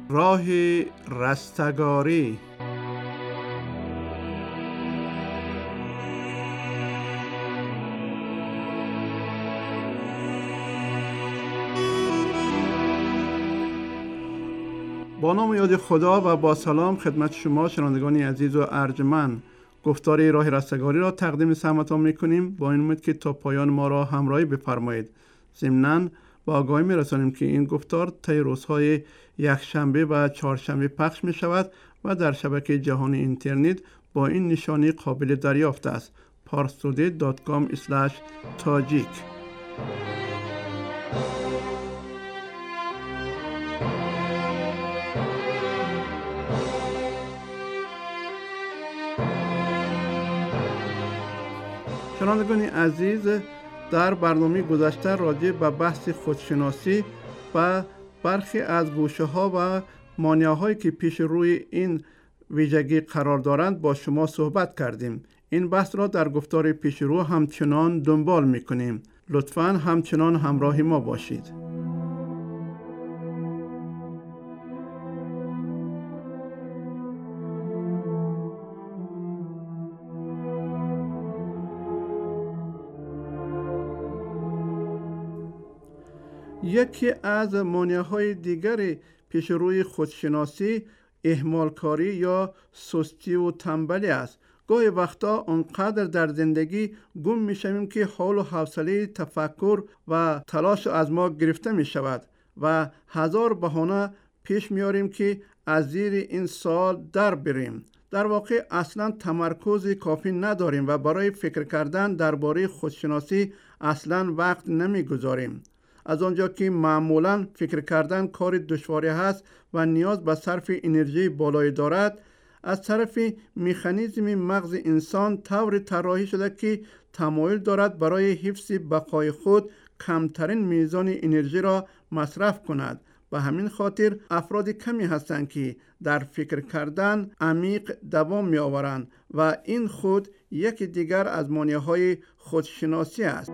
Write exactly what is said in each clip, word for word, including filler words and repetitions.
راه رستگاری. با نام یاد خدا و با سلام خدمت شما شنوندگان عزیز و ارجمند، گفتار راه رستگاری را تقدیم سماعتان می‌کنیم با این امید که تا پایان ما را همراهی بفرمایید. ضمناً با آگاهی می‌رسانیم که این گفتار طی روزهای یکشنبه و چهارشنبه پخش می‌شود و در شبکه جهانی اینترنت با این نشانی قابل دریافت است: parstoday dot com slash tajik. شنوندگان عزیز، در برنامه گذشته راجع به بحث خودشناسی و برخی از گوشه‌ها و مانع‌هایی که پیش روی این ویژگی قرار دارند با شما صحبت کردیم. این بحث را در گفتار پیش رو همچنان دنبال می‌کنیم. لطفاً همچنان همراه ما باشید. یکی از مانع‌های دیگر پیش روی خودشناسی اهمالکاری یا سستی و تنبلی است. گاهی وقتا اونقدر در زندگی گم می‌شویم که حال و حوصله تفکر و تلاش از ما گرفته می‌شود و هزار بهانه پیش میاریم که از زیر این سوال در بریم. در واقع اصلا تمرکز کافی نداریم و برای فکر کردن درباره خودشناسی اصلا وقت نمی‌گذاریم. از آنجا که معمولاً فکر کردن کار دشواری هست و نیاز به صرف انرژی بالایی دارد، از طرف مکانیزم مغز انسان طور طراحی شده که تمایل دارد برای حفظ بقای خود کمترین میزان انرژی را مصرف کند. به همین خاطر افراد کمی هستند که در فکر کردن عمیق دوام می آورند و این خود یکی دیگر از مانع‌های خودشناسی است.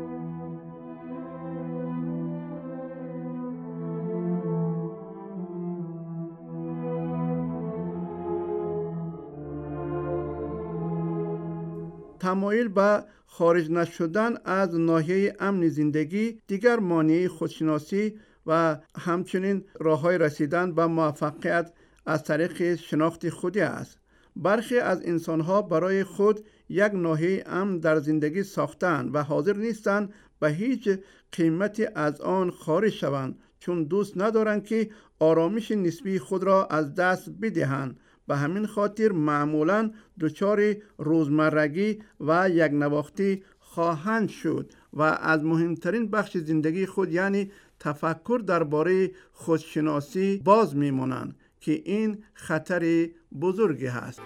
تمایل به خارج نشدن از ناحیه امن زندگی دیگر مانع خودشناسی و همچنین راه‌های رسیدن به موفقیت از طریق شناخت خودی است. برخی از انسان‌ها برای خود یک ناحیه امن در زندگی ساختند و حاضر نیستند به هیچ قیمتی از آن خارج شوند، چون دوست ندارند که آرامش نسبی خود را از دست بدهند. به همین خاطر معمولاً دچار روزمرگی و یک نواختی خواهند شد و از مهمترین بخش زندگی خود یعنی تفکر درباره خودشناسی باز میمانند که این خطر بزرگی هست.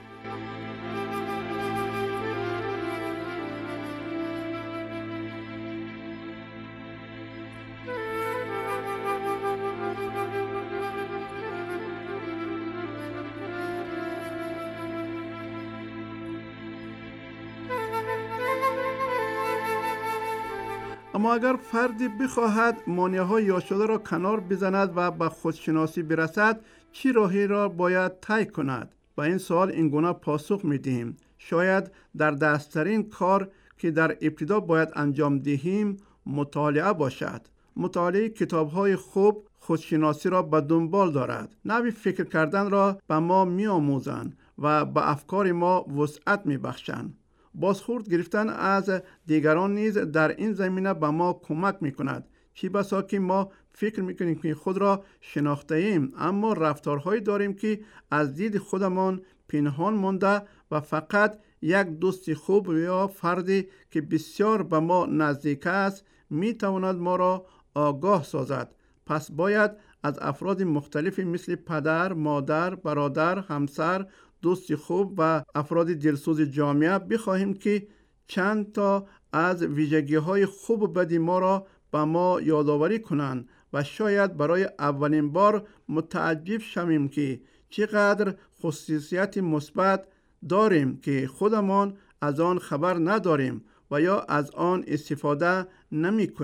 اما اگر فردی بخواهد مانع‌های یاد شده را کنار بزند و به خودشناسی برسد، چه راهی را باید طی کند؟ با این سوال این گونه پاسخ می‌دهیم: شاید در دستترین کار که در ابتدا باید انجام دهیم مطالعه باشد. مطالعه کتاب‌های خوب خودشناسی را به دنبال دارد. نوع فکر کردن را به ما می‌آموزند و به افکار ما وسعت می‌بخشند. بازخورد گرفتن از دیگران نیز در این زمینه به ما کمک میکند. چی بسا که ما فکر میکنیم که خود را شناخته ایم، اما رفتارهایی داریم که از دید خودمان پنهان مانده و فقط یک دوست خوب یا فردی که بسیار به ما نزدیک است میتواند ما را آگاه سازد. پس باید از افراد مختلفی مثل پدر، مادر، برادر، همسر، دوست خوب و افراد دلسوز جامعه بخواهیم که چند تا از ویژگی‌های خوب و بد ما را به ما یادآوری کنند و شاید برای اولین بار متعجب شویم که چقدر خصوصیت مثبت داریم که خودمان از آن خبر نداریم و یا از آن استفاده نمی کنیم.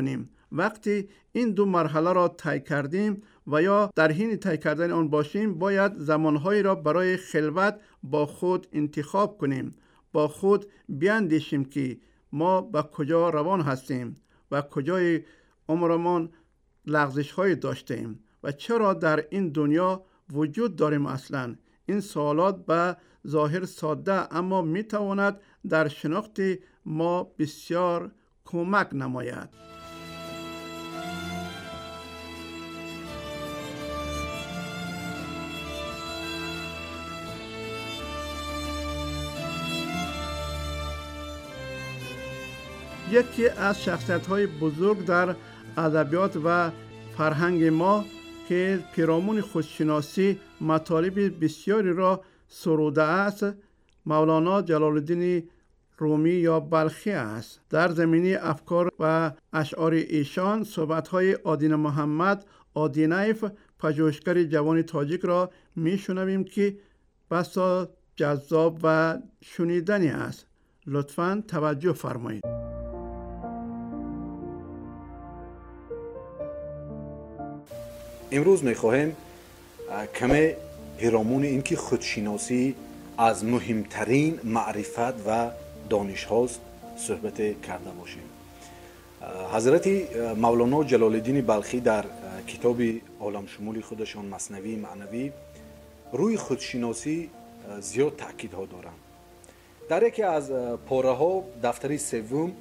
وقتی این دو مرحله را طی کردیم و یا در حین طی کردن آن باشیم، باید زمانهایی را برای خلوت با خود انتخاب کنیم. با خود بیاندیشیم که ما به کجا روان هستیم و کجای عمرمان لغزش های داشتیم و چرا در این دنیا وجود داریم اصلا. این سوالات به ظاهر ساده اما می تواند در شناخت ما بسیار کمک نماید. یکی از شخصیت‌های بزرگ در ادبیات و فرهنگ ما که پیرامون خودشناسی مطالب بسیاری را سروده است، مولانا جلال الدین رومی یا بلخی است. در زمینه افکار و اشعار ایشان صحبت‌های آدین محمد آدینیف، پژوهشگر جوان تاجیک را می‌شنویم که بسا جذاب و شنیدنی است. لطفاً توجه فرمایید. امروز می‌خواهیم کمی پیرامون این که خودشناسی از مهمترین معرفت و دانش هاست صحبت کرده باشیم. حضرت مولانا جلال الدین بلخی در کتاب عالم شمول خودشان مثنوی معنوی روی خودشناسی زیاد تاکید ها دارند. در یکی از پاره ها دفتر سوم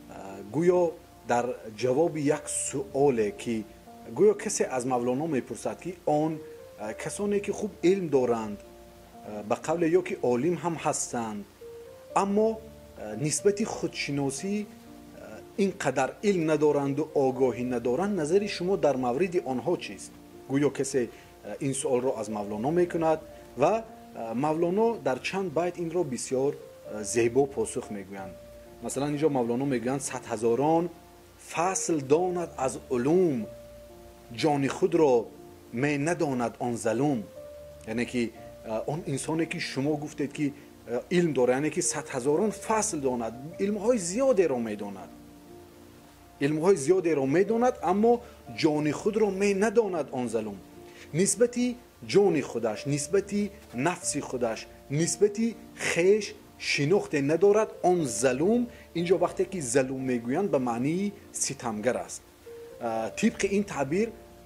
گویا در جواب یک سؤاله که گویا کسی از مولانا میپرسد که آن کسانی که خوب علم دارند به قول یا که عالم هم هستند اما نسبت خودشناسی اینقدر علم ندارند و آگاهی ندارند، نظر شما در مورد آنها چیست؟ گویا کسی این سوال را از مولانا میکند و مولانا در چند بیت این را بسیار زیبا پاسخ میگویند. مثلا اینجا مولانا میگویند صد هزاران فصل داند از علوم، جان خود را می نداند آن ظلوم. یعنی که آن انسانی که شما گفتید که علم داره، یعنی که صد هزاران فصل داند، علمهای زیادی را می داند علمهای زیادی را می داند اما جان خود را می نداند آن ظلوم. نسبتی جان خودش، نسبتی نفس خودش، نسبتی خیش شناخت ندارد آن ظلوم. اینجا وقتی که ظلوم میگویند به معنی ستمگر است. طبق این تعبیر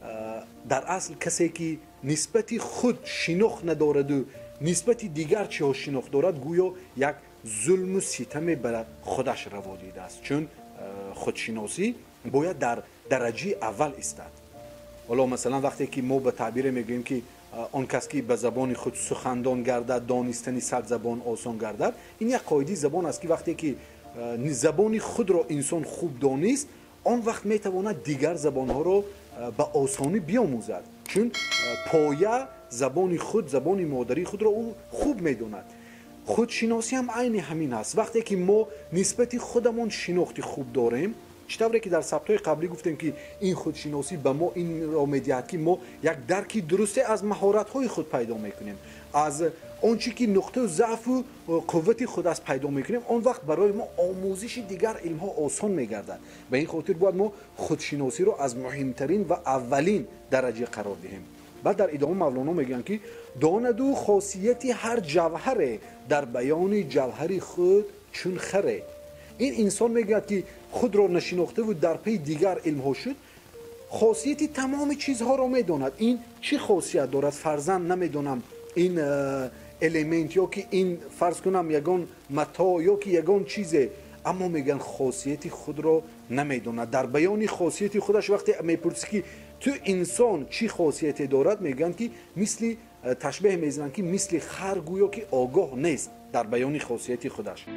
در اصل کسی که نسبت خود شناخت ندارد و نسبت دیگر چی ها شناخت دارد گویا یک ظلم و ستم بر خودش روا دیده است، چون خودشناسی باید در درجه اول استد. حالا مثلا وقتی که ما به تعبیر میگیم که آن کس که به زبان خود سخندان گردد دانستن صد زبان آسان گردد، این یک قاعده زبان است که وقتی که زبان خود را انسان خوب دانست آن وقت میتواند دیگر زبان ها را به آسانی بیاموزد، چون پایه زبان خود، زبان مادری خود را او خوب میداند. خودشناسی هم عین همین است. وقتی که ما نسبت خودمون شناخت خوب داریم، چطوری که در سبت‌های قبلی گفتیم که این خودشناسی به ما این را میدهد که ما یک درکی درسته از مهارت‌های خود پیدا میکنیم، از آنچه که نقطه ضعف و قوت خود از پیدا میکنیم، آن وقت برای ما آموزش دیگر علم‌ها آسان میگردد. به این خاطر باید ما خودشناسی را از مهمترین و اولین درجه قرار دهیم. بعد در ادامه مولانا میگن که داند او خاصیت هر جوهره، در بیان جوهر خود چون خره. این انسان میگه که خود را نشناخته و در پی دیگر علم‌ها شد، خاصیت تمام چیزها را میداند. این چی خاصیت دارد؟ فرضاً نمیدونم این الیمنت یا که این فرض کنم یگان متا یا که یگان چیزه، اما میگن خاصیت خود را نمیداند. در بیان خاصیت خودش وقتی میپرسی که تو انسان چی خاصیتی دارد، میگن که مثل تشبیه میزنن که مثل خر گویا که آگاه نیست در بیان خاصیت خودش.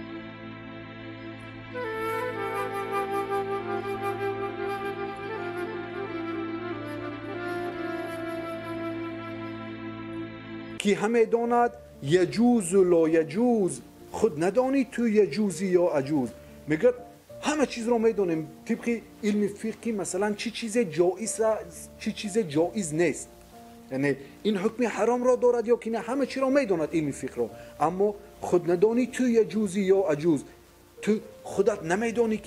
که همه داند یجوز و لا یجوز، خود ندانی تو یجوزی یا عجوز. میگه همه چیز رو میدونیم طبق علم فقهی، مثلا چی چیز جایز چی چیز جایز نیست، یعنی این حکم حرام را دارد یا که نه، همه چی رو میداند علم فقه رو، اما خود ندانی تو یجوزی یا عجوز. تو خودت نمیدانی که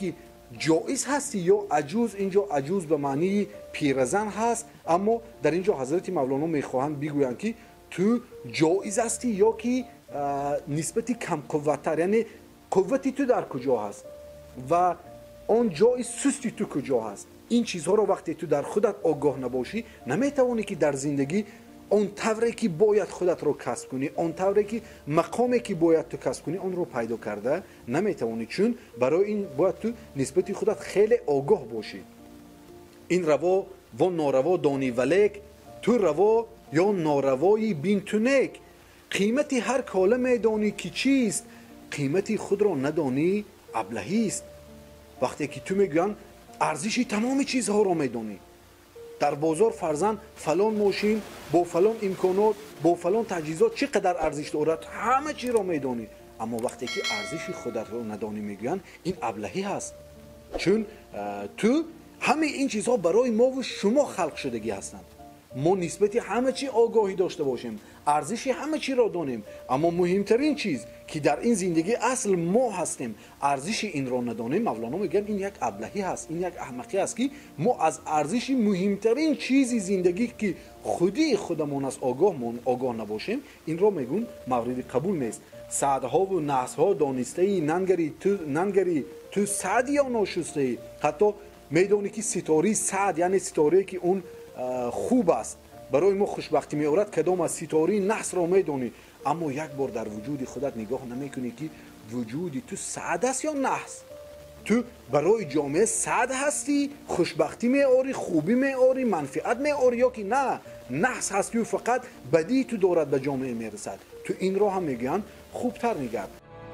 جایز هستی یا عجوز. اینجا عجوز به معنی پیرزن هست، اما در اینجا حضرت مولانا میخواهند بگویند که تو جایز هستی یا که نسبتی کم قوت‌تر، یعنی قوتی تو در کجا هست و آن جای سستی تو کجا هست. این چیزها رو وقتی تو در خودت آگاه نباشی نمیتوانی که در زندگی اون طوری که باید خودت رو کسب کنی، اون طوری که مقامی که باید تو کسب کنی اون رو پیدا کرده نمیتوانی، چون برای این باید تو نسبت خودت خیلی آگاه باشی. این روا و ناروا دانی ولیک، تو روا یا ناروایی بین تو نیک. قیمتی هر کاله میدانی که چیست، قیمتی خود را ندانی ابلهی است. وقتی که تو میگن ارزشی تمام چیزها رو میدانی، در بازار فرزن فلان ماشین با فلان امکانات با فلان تجهیزات چقدر ارزش دارد، همه چی رو میدانی، اما وقتی که ارزش خودت رو ندانی میگن این ابلهی هست. چون تو همه این چیزها برای ما و شما خلق شدگی هستند. ما نسبت همه چی آگاهی داشته باشیم، ارزش همه چی را دانیم، اما مهمترین چیز که در این زندگی اصل ما هستیم ارزش این را ندانیم. مولانا میگن این یک ابلهی هست، این یک احمقی است که ما از ارزش مهمترین چیزی زندگی که خودی خودمون از آگاه مون آگاه نباشیم، این را میگن مورد قبول نیست. سعدها و نحسها دانسته ای ننگری تو ننگری تو سعد یا ناشسته ای. حتی میدونی که ستاره سعد یعنی ستاره که اون خوب است برای ما خوشبختی می آورد، کدام از ستاره نحس را میدونی، اما یک بار در وجود خودت نگاه نمیکنی که وجودی تو سعد است یا نحس. تو برای جامعه سعد هستی، خوشبختی می آوری، خوبی می آوری، منفعت می آوری، یا که نه نحس هستی و فقط بدی تو دارد به جامعه میرسد. تو این را هم میگن خوبتر نگرد.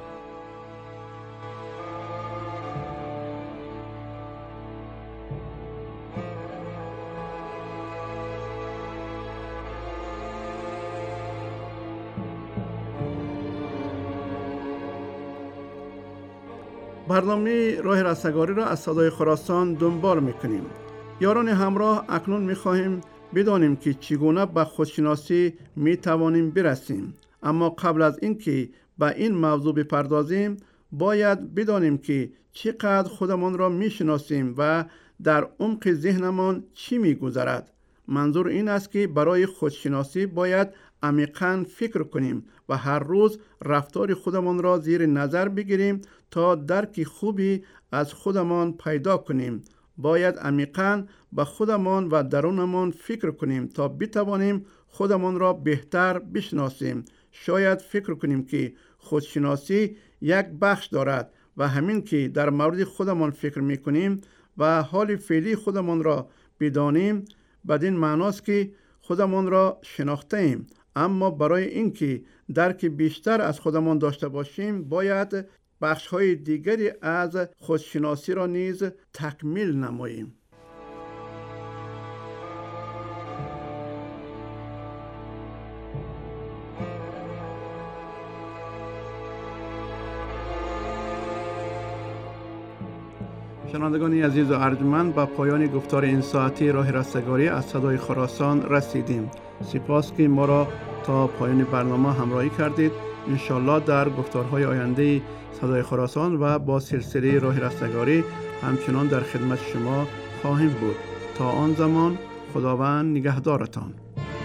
برنامه راه رستگاری را از صدای خراسان دنبال میکنیم. یاران همراه، اکنون میخواهیم بدانیم که چگونه به خودشناسی میتوانیم برسیم. اما قبل از اینکه به این موضوع بپردازیم باید بدانیم که چقدر خودمان را میشناسیم و در عمق ذهنمان چی میگذرد. منظور این است که برای خودشناسی باید عمیقاً فکر کنیم و هر روز رفتار خودمان را زیر نظر بگیریم تا درک خوبی از خودمان پیدا کنیم. باید عمیقاً به خودمان و درونمان فکر کنیم تا بتوانیم خودمان را بهتر بشناسیم. شاید فکر کنیم که خودشناسی یک بخش دارد و همین که در مورد خودمان فکر میکنیم و حال فعلی خودمان را بدانیم، بدین معناست که خودمان را شناخته ایم. اما برای اینکه درک بیشتر از خودمان داشته باشیم باید بخش‌های دیگری از خودشناسی را نیز تکمیل نماییم. شنوندگان عزیز و ارجمند، به پایان گفتار این ساعتی راه رستگاری از صدای خراسان رسیدیم. سپاس که ما را تا پایان برنامه همراهی کردید. انشالله در گفتارهای آینده صدای خراسان و با سلسله راه رستگاری همچنان در خدمت شما خواهیم بود. تا آن زمان خداوند نگهدارتان.